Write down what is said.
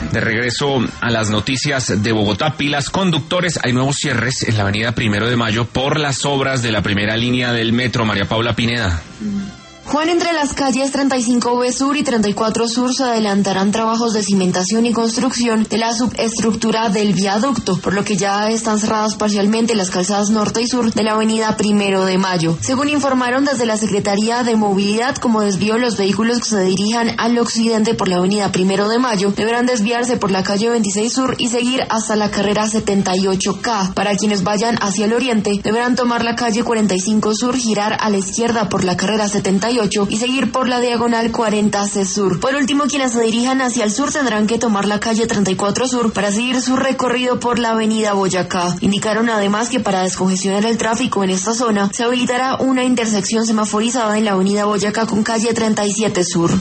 De regreso a las noticias de Bogotá, pilas conductores, hay nuevos cierres en la avenida 1 de Mayo por las obras de la primera línea del metro. María Paula Pineda. Juan, entre las calles 35B Sur y 34 Sur se adelantarán trabajos de cimentación y construcción de la subestructura del viaducto, por lo que ya están cerradas parcialmente las calzadas norte y sur de la avenida 1 de Mayo. Según informaron desde la Secretaría de Movilidad, como desvío, los vehículos que se dirijan al occidente por la avenida 1 de Mayo deberán desviarse por la calle 26 Sur y seguir hasta la carrera 78K. Para quienes vayan hacia el oriente, deberán tomar la calle 45 Sur, girar a la izquierda por la carrera 78 y seguir por la diagonal 40C Sur. Por último, quienes se dirijan hacia el sur tendrán que tomar la calle 34 Sur para seguir su recorrido por la avenida Boyacá. Indicaron además que para descongestionar el tráfico en esta zona se habilitará una intersección semaforizada en la avenida Boyacá con calle 37 Sur.